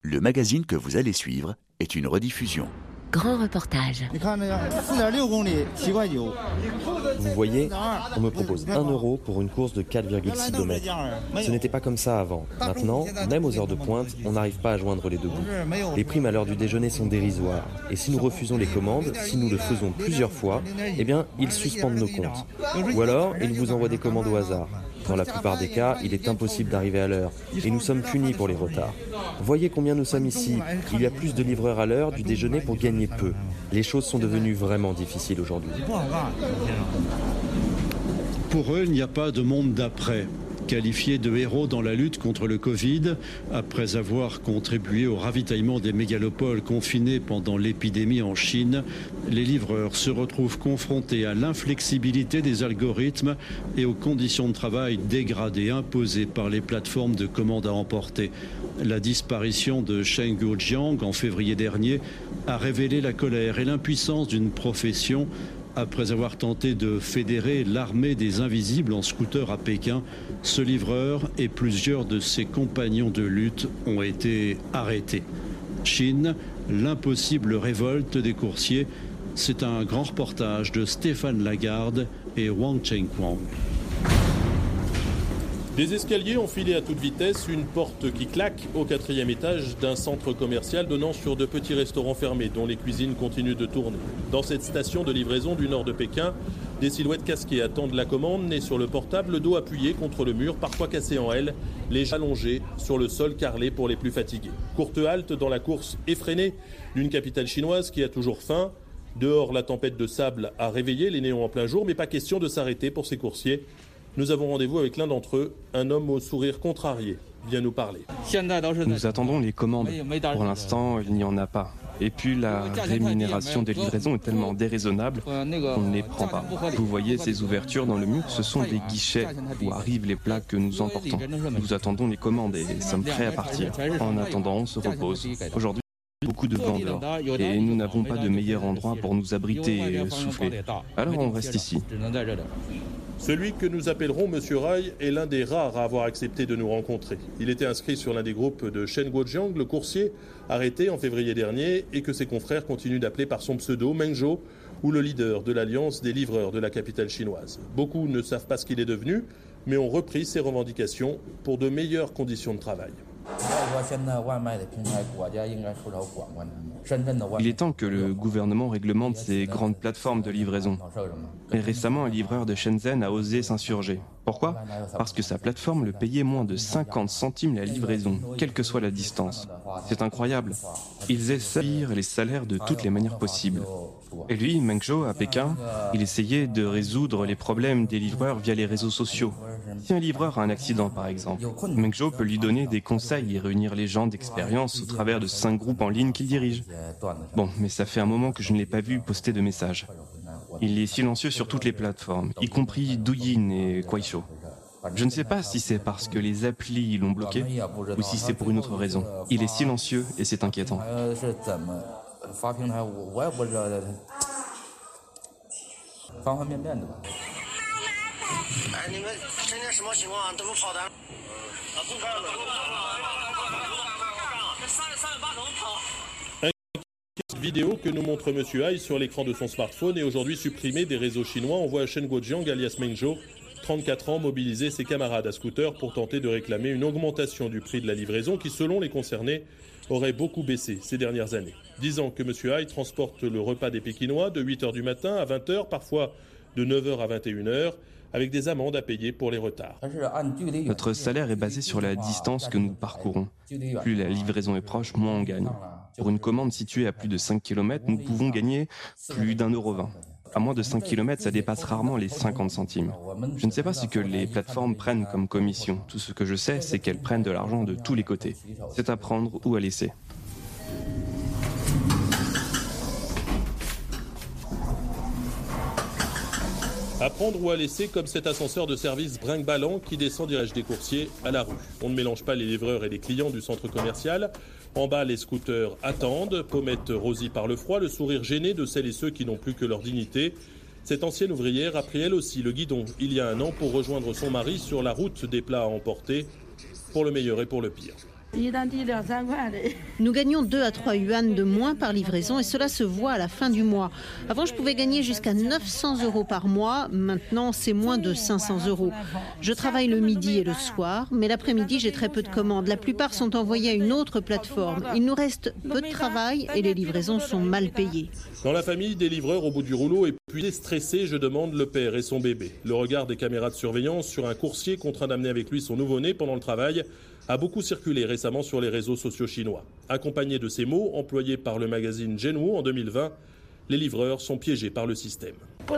Le magazine que vous allez suivre est une rediffusion. Grand reportage. Vous voyez, on me propose 1 € pour une course de 4,6 km. Ce n'était pas comme ça avant. Maintenant, même aux heures de pointe, on n'arrive pas à joindre les deux bouts. Les primes à l'heure du déjeuner sont dérisoires. Et si nous refusons les commandes, si nous le faisons plusieurs fois, eh bien, ils suspendent nos comptes. Ou alors, ils vous envoient des commandes au hasard. Dans la plupart des cas, il est impossible d'arriver à l'heure. Et nous sommes punis pour les retards. Voyez combien nous sommes ici. Il y a plus de livreurs à l'heure du déjeuner pour gagner peu. Les choses sont devenues vraiment difficiles aujourd'hui. Pour eux, il n'y a pas de monde d'après. Qualifiés de héros dans la lutte contre le Covid, après avoir contribué au ravitaillement des mégalopoles confinés pendant l'épidémie en Chine, les livreurs se retrouvent confrontés à l'inflexibilité des algorithmes et aux conditions de travail dégradées imposées par les plateformes de commande à emporter. La disparition de Shen Guojiang en février dernier a révélé la colère et l'impuissance d'une profession. Après avoir tenté de fédérer l'armée des invisibles en scooter à Pékin, ce livreur et plusieurs de ses compagnons de lutte ont été arrêtés. Chine, l'impossible révolte des coursiers, c'est un grand reportage de Stéphane Lagarde et Wang Chengquan. Des escaliers enfilés à toute vitesse, une porte qui claque au 4e étage d'un centre commercial donnant sur de petits restaurants fermés dont les cuisines continuent de tourner. Dans cette station de livraison du nord de Pékin, des silhouettes casquées attendent la commande, nez sur le portable, le dos appuyé contre le mur, parfois cassé en L, les allongés sur le sol carrelé pour les plus fatigués. Courte halte dans la course effrénée d'une capitale chinoise qui a toujours faim. Dehors, la tempête de sable a réveillé les néons en plein jour, mais pas question de s'arrêter pour ces coursiers. Nous avons rendez-vous avec l'un d'entre eux, un homme au sourire contrarié, vient nous parler. Nous attendons les commandes. Pour l'instant, il n'y en a pas. Et puis la rémunération des livraisons est tellement déraisonnable qu'on ne les prend pas. Vous voyez ces ouvertures dans le mur, ce sont des guichets où arrivent les plats que nous emportons. Nous attendons les commandes et sommes prêts à partir. En attendant, on se repose. Aujourd'hui, beaucoup de vent dehors et nous n'avons pas de meilleur endroit pour nous abriter et souffler. Alors on reste ici. Celui que nous appellerons Monsieur Rai est l'un des rares à avoir accepté de nous rencontrer. Il était inscrit sur l'un des groupes de Shen Guojiang, le coursier, arrêté en février dernier et que ses confrères continuent d'appeler par son pseudo Mengzhou, ou le leader de l'alliance des livreurs de la capitale chinoise. Beaucoup ne savent pas ce qu'il est devenu, mais ont repris ses revendications pour de meilleures conditions de travail. Il est temps que le gouvernement réglemente ces grandes plateformes de livraison. Et récemment, un livreur de Shenzhen a osé s'insurger. Pourquoi ? Parce que sa plateforme le payait moins de 50 centimes la livraison, quelle que soit la distance. C'est incroyable. Ils essaient les salaires de toutes les manières possibles. Et lui, Mengzhou, à Pékin, il essayait de résoudre les problèmes des livreurs via les réseaux sociaux. Si un livreur a un accident, par exemple, Mengzhou peut lui donner des conseils et réunir les gens d'expérience au travers de 5 groupes en ligne qu'il dirige. Bon, mais ça fait un moment que je ne l'ai pas vu poster de messages. Il est silencieux sur toutes les plateformes, y compris Douyin et Kuaishou. Je ne sais pas si c'est parce que les applis l'ont bloqué ou si c'est pour une autre raison. Il est silencieux et c'est inquiétant. Cette vidéo que nous montre Monsieur Hai sur l'écran de son smartphone est aujourd'hui supprimée des réseaux chinois. On voit Shen Guojiang, alias Mengzhou, 34 ans, mobiliser ses camarades à scooter pour tenter de réclamer une augmentation du prix de la livraison qui, selon les concernés, aurait beaucoup baissé ces dernières années. Disant que Monsieur Hai transporte le repas des Pékinois de 8h du matin à 20h, parfois de 9h à 21h, avec des amendes à payer pour les retards. Notre salaire est basé sur la distance que nous parcourons. Plus la livraison est proche, moins on gagne. Pour une commande située à plus de 5 km, nous pouvons gagner plus d'1,20 €. À moins de 5 km, ça dépasse rarement les 50 centimes. Je ne sais pas ce que les plateformes prennent comme commission. Tout ce que je sais, c'est qu'elles prennent de l'argent de tous les côtés. C'est à prendre ou à laisser. À prendre ou à laisser, comme cet ascenseur de service brinque-ballant qui descend dirige des coursiers à la rue. On ne mélange pas les livreurs et les clients du centre commercial. En bas, les scooters attendent, pommettes rosies par le froid, le sourire gêné de celles et ceux qui n'ont plus que leur dignité. Cette ancienne ouvrière a pris elle aussi le guidon il y a un an pour rejoindre son mari sur la route des plats à emporter, pour le meilleur et pour le pire. Nous gagnons 2 à 3 yuan de moins par livraison et cela se voit à la fin du mois. Avant, je pouvais gagner jusqu'à 900 € par mois. Maintenant, c'est moins de 500 €. Je travaille le midi et le soir, mais l'après-midi, j'ai très peu de commandes. La plupart sont envoyées à une autre plateforme. Il nous reste peu de travail et les livraisons sont mal payées. Dans la famille, des livreurs au bout du rouleau et puis stressés, je demande le père et son bébé. Le regard des caméras de surveillance sur un coursier contraint d'amener avec lui son nouveau-né pendant le travail a beaucoup circulé récemment sur les réseaux sociaux chinois. Accompagné de ces mots employés par le magazine Zhenwu en 2020, les livreurs sont piégés par le système.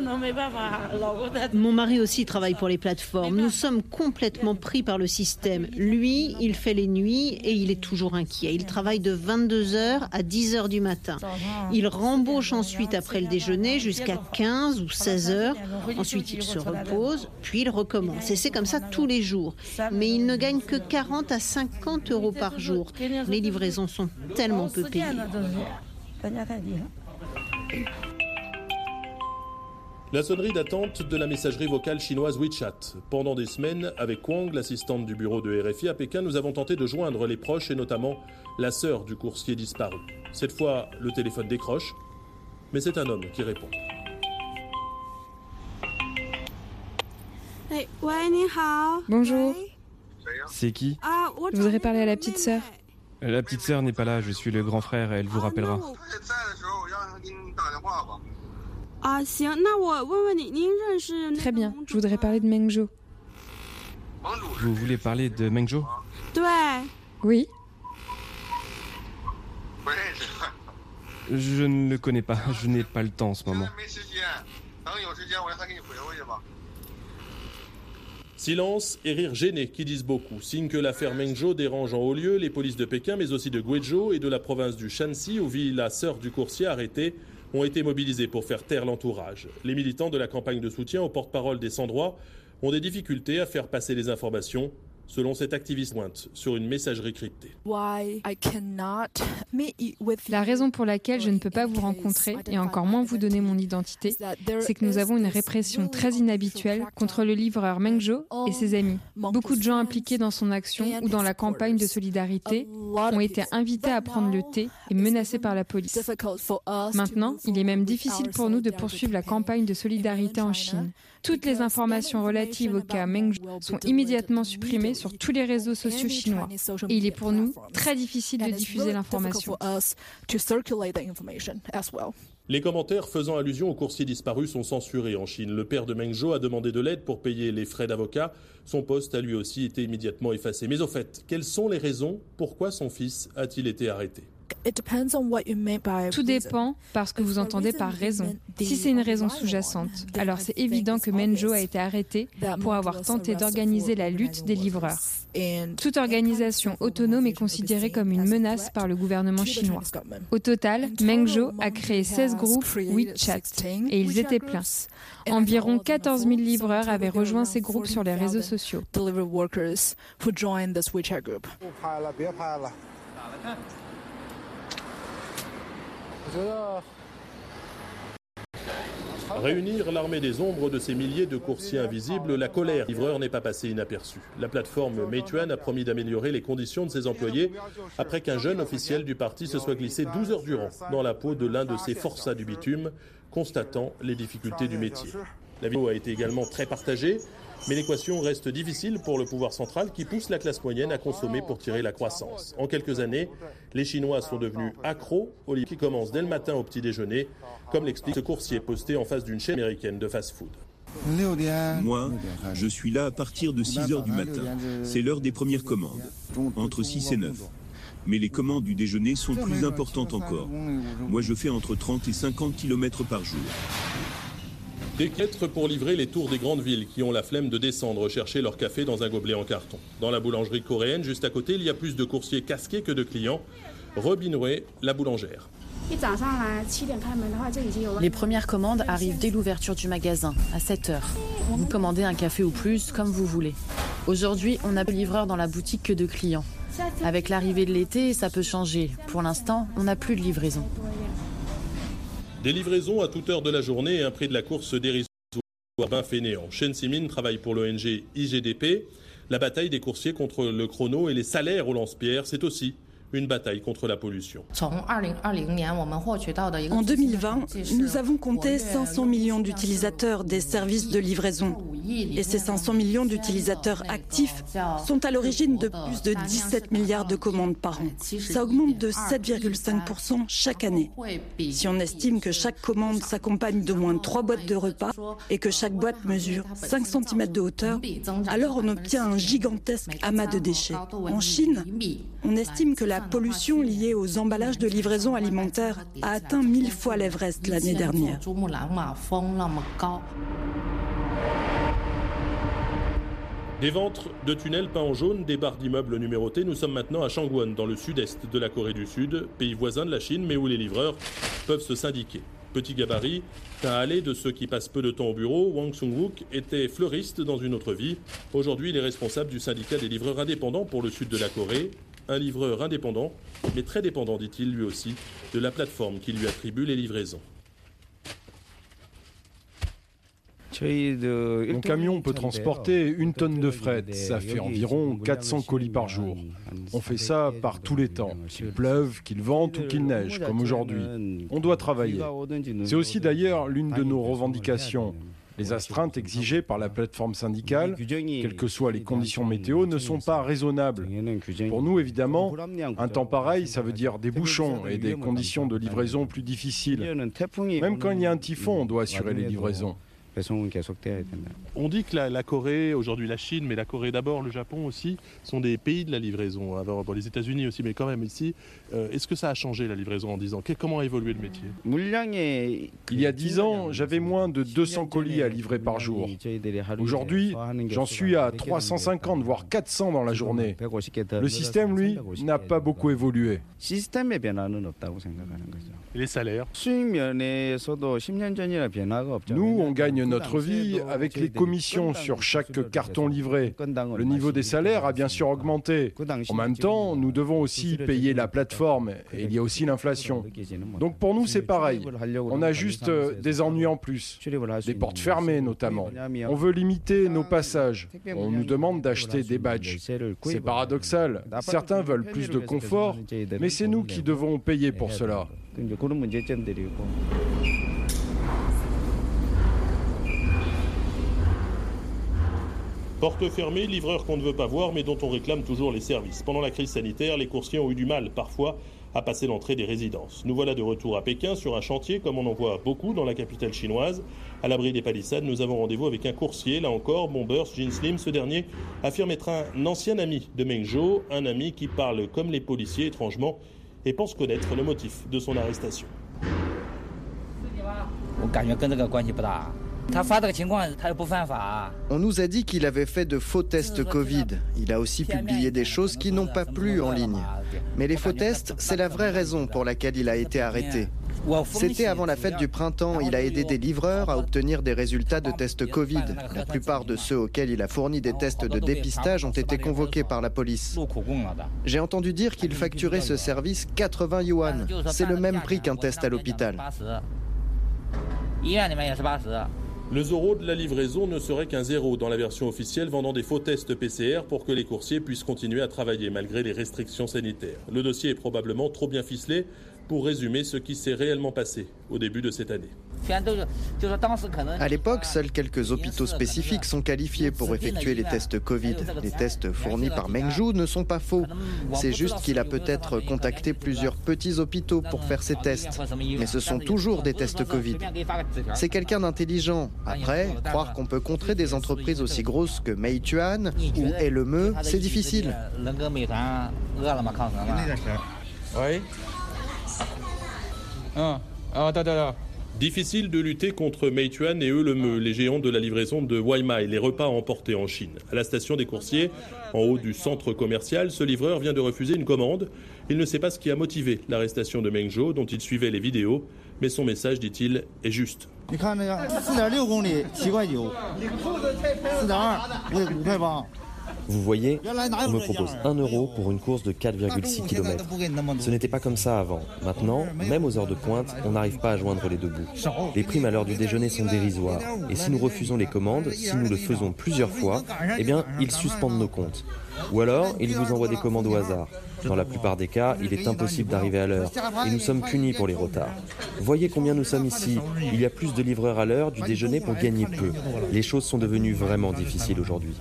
Mon mari aussi travaille pour les plateformes. Nous sommes complètement pris par le système. Lui, il fait les nuits et il est toujours inquiet. Il travaille de 22h à 10h du matin. Il rembauche ensuite après le déjeuner jusqu'à 15 ou 16h. Ensuite, il se repose, puis il recommence. Et c'est comme ça tous les jours. Mais il ne gagne que 40 à 50 € par jour. Les livraisons sont tellement peu payées. La sonnerie d'attente de la messagerie vocale chinoise WeChat. Pendant des semaines, avec Kwang, l'assistante du bureau de RFI à Pékin, nous avons tenté de joindre les proches et notamment la sœur du coursier disparu. Cette fois, le téléphone décroche, mais c'est un homme qui répond. Bonjour, C'est qui? je voudrais parler à la petite sœur. La petite sœur n'est pas là, je suis le grand frère, elle vous rappellera. Très bien, je voudrais parler de Meng Zhou. Vous voulez parler de Meng Zhou? Oui, Je ne le connais pas, je n'ai pas le temps en ce moment. Silence et rire gêné qui disent beaucoup. Signe que l'affaire Meng Zhou dérange en haut lieu les polices de Pékin, mais aussi de Guizhou et de la province du Shanxi, où vit la sœur du coursier arrêté, ont été mobilisés pour faire taire l'entourage. Les militants de la campagne de soutien au porte-parole des sans-droits ont des difficultés à faire passer les informations, selon cet activiste pointe sur une messagerie cryptée. la raison pour laquelle je ne peux pas vous rencontrer et encore moins vous donner mon identité, c'est que nous avons une répression très inhabituelle contre le livreur Meng Zhou et ses amis. Beaucoup de gens impliqués dans son action ou dans la campagne de solidarité ont été invités à prendre le thé et menacés par la police. Maintenant, il est même difficile pour nous de poursuivre la campagne de solidarité en Chine. Toutes les informations relatives au cas Meng Zhou sont immédiatement supprimées sur tous les réseaux sociaux chinois. Et il est pour nous très difficile de diffuser l'information. Les commentaires faisant allusion au coursier disparu sont censurés en Chine. Le père de Meng Zhou a demandé de l'aide pour payer les frais d'avocat. Son poste a lui aussi été immédiatement effacé. Mais au fait, quelles sont les raisons pourquoi son fils a-t-il été arrêté ? Tout dépend par ce que vous entendez par raison. Si c'est une raison sous-jacente, alors c'est évident que Meng Zhou a été arrêté pour avoir tenté d'organiser la lutte des livreurs. Toute organisation autonome est considérée comme une menace par le gouvernement chinois. Au total, Meng Zhou a créé 16 groupes WeChat et ils étaient pleins. Environ 14 000 livreurs avaient rejoint ces groupes sur les réseaux sociaux. Réunir l'armée des ombres de ces milliers de coursiers invisibles, la colère des livreurs n'est pas passée inaperçue. La plateforme Meituan a promis d'améliorer les conditions de ses employés après qu'un jeune officiel du parti se soit glissé 12 heures durant dans la peau de l'un de ses forçats du bitume, constatant les difficultés du métier. La vidéo a été également très partagée, mais l'équation reste difficile pour le pouvoir central qui pousse la classe moyenne à consommer pour tirer la croissance. En quelques années, les Chinois sont devenus accros aux livres qui commencent dès le matin au petit déjeuner, comme l'explique ce coursier posté en face d'une chaîne américaine de fast-food. Moi, je suis là à partir de 6 heures du matin. C'est l'heure des premières commandes, entre 6 et 9. Mais les commandes du déjeuner sont plus importantes encore. Moi, je fais entre 30 et 50 km par jour. Des kilomètres pour livrer les tours des grandes villes qui ont la flemme de descendre chercher leur café dans un gobelet en carton. Dans la boulangerie coréenne, juste à côté, il y a plus de coursiers casqués que de clients. Robinway, la boulangère. Les premières commandes arrivent dès l'ouverture du magasin, à 7 heures. Vous commandez un café ou plus, comme vous voulez. Aujourd'hui, on n'a plus de livreurs dans la boutique que de clients. Avec l'arrivée de l'été, ça peut changer. Pour l'instant, on n'a plus de livraison. Des livraisons à toute heure de la journée et un prix de la course dérisoire ben fainéant. Chen Simin travaille pour l'ONG IGDP. La bataille des coursiers contre le chrono et les salaires au lance-pierre, c'est aussi une bataille contre la pollution. En 2020, nous avons compté 500 millions d'utilisateurs des services de livraison. Et ces 500 millions d'utilisateurs actifs sont à l'origine de plus de 17 milliards de commandes par an. Ça augmente de 7,5% chaque année. Si on estime que chaque commande s'accompagne d'au moins 3 boîtes de repas et que chaque boîte mesure 5 cm de hauteur, alors on obtient un gigantesque amas de déchets. En Chine, on estime que la pollution liée aux emballages de livraison alimentaire a atteint 1000 fois l'Everest l'année dernière. Des ventres de tunnels peints en jaune, des barres d'immeubles numérotés. Nous sommes maintenant à Changwon, dans le sud-est de la Corée du Sud, pays voisin de la Chine, mais où les livreurs peuvent se syndiquer. Petit gabarit, teint hâlé de ceux qui passent peu de temps au bureau, Wang Sung-wook était fleuriste dans une autre vie. Aujourd'hui, il est responsable du syndicat des livreurs indépendants pour le sud de la Corée. Un livreur indépendant, mais très dépendant, dit-il lui aussi, de la plateforme qui lui attribue les livraisons. Mon camion peut transporter 1 tonne de fret, ça fait environ 400 colis par jour. On fait ça par tous les temps, qu'il pleuve, qu'il vente ou qu'il neige, comme aujourd'hui. On doit travailler. C'est aussi d'ailleurs l'une de nos revendications. Les astreintes exigées par la plateforme syndicale, quelles que soient les conditions météo, ne sont pas raisonnables. Pour nous, évidemment, un temps pareil, ça veut dire des bouchons et des conditions de livraison plus difficiles. Même quand il y a un typhon, on doit assurer les livraisons. On dit que la Corée, aujourd'hui la Chine, mais la Corée d'abord, le Japon aussi, sont des pays de la livraison. Alors, bon, les États-Unis aussi, mais quand même ici. Est-ce que ça a changé la livraison en 10 ans? Comment a évolué le métier? Il y a 10 ans, j'avais moins de 200 colis à livrer par jour. Aujourd'hui, j'en suis à 350, voire 400 dans la journée. Le système, lui, n'a pas beaucoup évolué. Et les salaires? Nous, on gagne notre vie avec les commissions sur chaque carton livré. Le niveau des salaires a bien sûr augmenté. En même temps, nous devons aussi payer la plateforme et il y a aussi l'inflation. Donc pour nous, c'est pareil. On a juste des ennuis en plus, des portes fermées notamment. On veut limiter nos passages. On nous demande d'acheter des badges. C'est paradoxal. Certains veulent plus de confort, mais c'est nous qui devons payer pour cela. Porte fermée, livreurs qu'on ne veut pas voir mais dont on réclame toujours les services. Pendant la crise sanitaire, les coursiers ont eu du mal parfois à passer l'entrée des résidences. Nous voilà de retour à Pékin sur un chantier comme on en voit beaucoup dans la capitale chinoise. À l'abri des palissades, nous avons rendez-vous avec un coursier, là encore, Bombers, Jin Slim. Ce dernier affirme être un ancien ami de Meng Zhou, un ami qui parle comme les policiers étrangement et pense connaître le motif de son arrestation. On nous a dit qu'il avait fait de faux tests Covid. Il a aussi publié des choses qui n'ont pas plu en ligne. Mais les faux tests, c'est la vraie raison pour laquelle il a été arrêté. C'était avant la fête du printemps. Il a aidé des livreurs à obtenir des résultats de tests Covid. La plupart de ceux auxquels il a fourni des tests de dépistage ont été convoqués par la police. J'ai entendu dire qu'il facturait ce service 80 yuan. C'est le même prix qu'un test à l'hôpital. Le Zoro de la livraison ne serait qu'un zéro dans la version officielle vendant des faux tests PCR pour que les coursiers puissent continuer à travailler malgré les restrictions sanitaires. Le dossier est probablement trop bien ficelé pour résumer ce qui s'est réellement passé au début de cette année. À l'époque, seuls quelques hôpitaux spécifiques sont qualifiés pour effectuer les tests Covid. Les tests fournis par Meng Zhou ne sont pas faux. C'est juste qu'il a peut-être contacté plusieurs petits hôpitaux pour faire ces tests. Mais ce sont toujours des tests Covid. C'est quelqu'un d'intelligent. Après, croire qu'on peut contrer des entreprises aussi grosses que Meituan ou LME, c'est difficile. Oui. Difficile de lutter contre Meituan et LME, les géants de la livraison de Waimai, les repas emportés en Chine. À la station des coursiers, en haut du centre commercial, ce livreur vient de refuser une commande. Il ne sait pas ce qui a motivé l'arrestation de Meng Zhou, dont il suivait les vidéos, mais son message, dit-il, est juste. Vous voyez, on me propose 1 euro pour une course de 4,6 km. Ce n'était pas comme ça avant. Maintenant, même aux heures de pointe, on n'arrive pas à joindre les deux bouts. Les primes à l'heure du déjeuner sont dérisoires. Et si nous refusons les commandes, si nous le faisons plusieurs fois, eh bien, ils suspendent nos comptes. Ou alors, ils vous envoient des commandes au hasard. Dans la plupart des cas, il est impossible d'arriver à l'heure. Et nous sommes punis pour les retards. Voyez combien nous sommes ici. Il y a plus de livreurs à l'heure du déjeuner pour gagner peu. Les choses sont devenues vraiment difficiles aujourd'hui.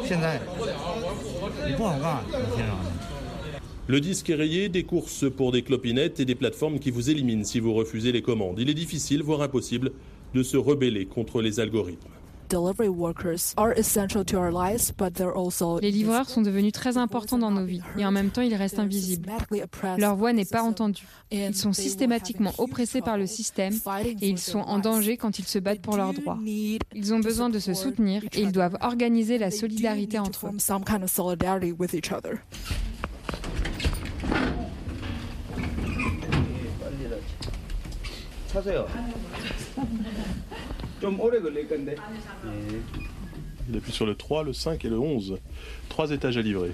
Le disque est rayé, des courses pour des clopinettes et des plateformes qui vous éliminent si vous refusez les commandes. Il est difficile, voire impossible, de se rebeller contre les algorithmes. Les livreurs sont devenus très importants dans nos vies et en même temps ils restent invisibles. Leur voix n'est pas entendue. Ils sont systématiquement oppressés par le système et ils sont en danger quand ils se battent pour leurs droits. Ils ont besoin de se soutenir et ils doivent organiser la solidarité entre eux. Il appuie sur le 3, le 5 et le 11. 3 étages à livrer.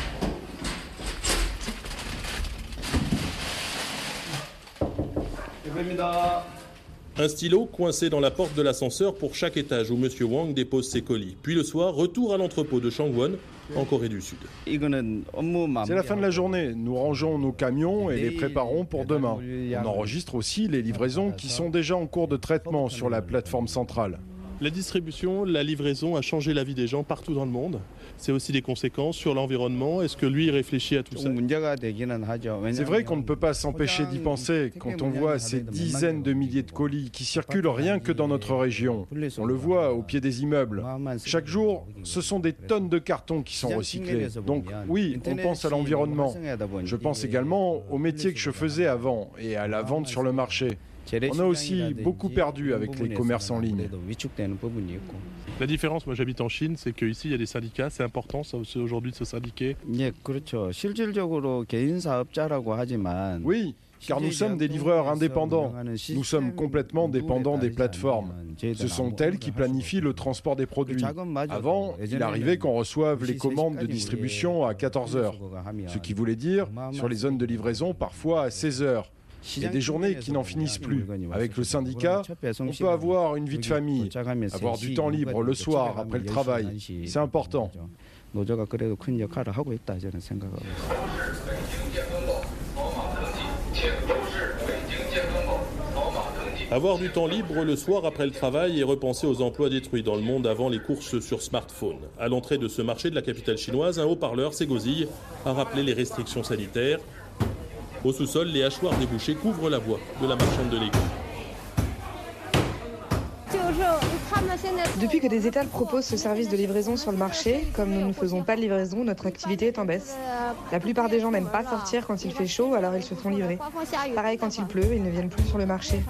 Un stylo coincé dans la porte de l'ascenseur pour chaque étage où M. Wang dépose ses colis. Puis le soir, retour à l'entrepôt de Changwon, en Corée du Sud. C'est la fin de la journée. Nous rangeons nos camions et les préparons pour demain. On enregistre aussi les livraisons qui sont déjà en cours de traitement sur la plateforme centrale. La distribution, la livraison a changé la vie des gens partout dans le monde. C'est aussi des conséquences sur l'environnement. Est-ce que lui réfléchit à tout ça? C'est vrai qu'on ne peut pas s'empêcher d'y penser quand on voit ces dizaines de milliers de colis qui circulent rien que dans notre région. On le voit au pied des immeubles. Chaque jour, ce sont des tonnes de cartons qui sont recyclés. Donc oui, on pense à l'environnement. Je pense également au métier que je faisais avant et à la vente sur le marché. On a aussi beaucoup perdu avec les commerces en ligne. La différence, moi j'habite en Chine, c'est qu'ici il y a des syndicats, c'est important ça aussi aujourd'hui de se syndiquer. Oui, car nous sommes des livreurs indépendants. Nous sommes complètement dépendants des plateformes. Ce sont elles qui planifient le transport des produits. Avant, il arrivait qu'on reçoive les commandes de distribution à 14h, ce qui voulait dire, sur les zones de livraison, parfois à 16h. Et des journées qui n'en finissent plus. Avec le syndicat, on peut avoir une vie de famille, avoir du temps libre le soir après le travail. C'est important. Avoir du temps libre le soir après le travail et repenser aux emplois détruits dans le monde avant les courses sur smartphone. À l'entrée de ce marché de la capitale chinoise, un haut-parleur s'égosille à rappeler les restrictions sanitaires. Au sous-sol, les hachoirs des bouchers couvrent la voie de la marchande de légumes. Depuis que des étals proposent ce service de livraison sur le marché, comme nous ne faisons pas de livraison, notre activité est en baisse. La plupart des gens n'aiment pas sortir quand il fait chaud, alors ils se font livrer. Pareil quand il pleut, ils ne viennent plus sur le marché.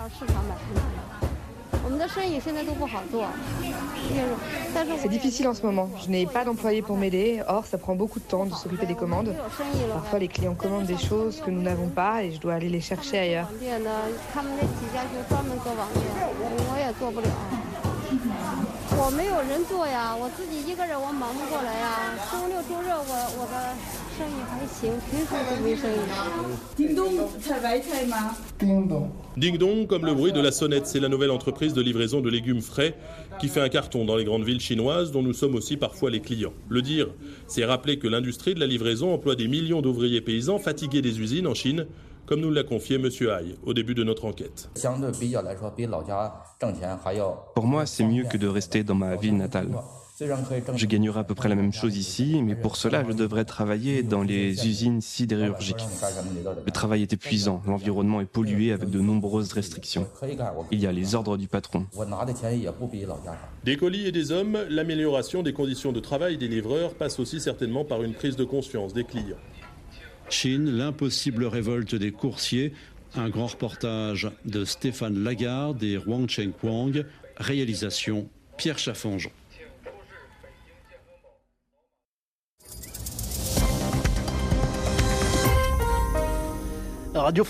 C'est difficile en ce moment. Je n'ai pas d'employé pour m'aider. Or, ça prend beaucoup de temps de s'occuper des commandes. Parfois, les clients commandent des choses que nous n'avons pas et je dois aller les chercher ailleurs. Ding dong, comme le bruit de la sonnette, c'est la nouvelle entreprise de livraison de légumes frais qui fait un carton dans les grandes villes chinoises dont nous sommes aussi parfois les clients. Le dire, c'est rappeler que l'industrie de la livraison emploie des millions d'ouvriers paysans fatigués des usines en Chine, comme nous l'a confié M. Hai au début de notre enquête. Pour moi, c'est mieux que de rester dans ma ville natale. Je gagnerai à peu près la même chose ici, mais pour cela, je devrais travailler dans les usines sidérurgiques. Le travail est épuisant, l'environnement est pollué avec de nombreuses restrictions. Il y a les ordres du patron. Des colis et des hommes, l'amélioration des conditions de travail des livreurs passe aussi certainement par une prise de conscience des clients. Chine, l'impossible révolte des coursiers. Un grand reportage de Stéphane Lagarde et Wang Chengquang. Réalisation Pierre Chaffange. Radio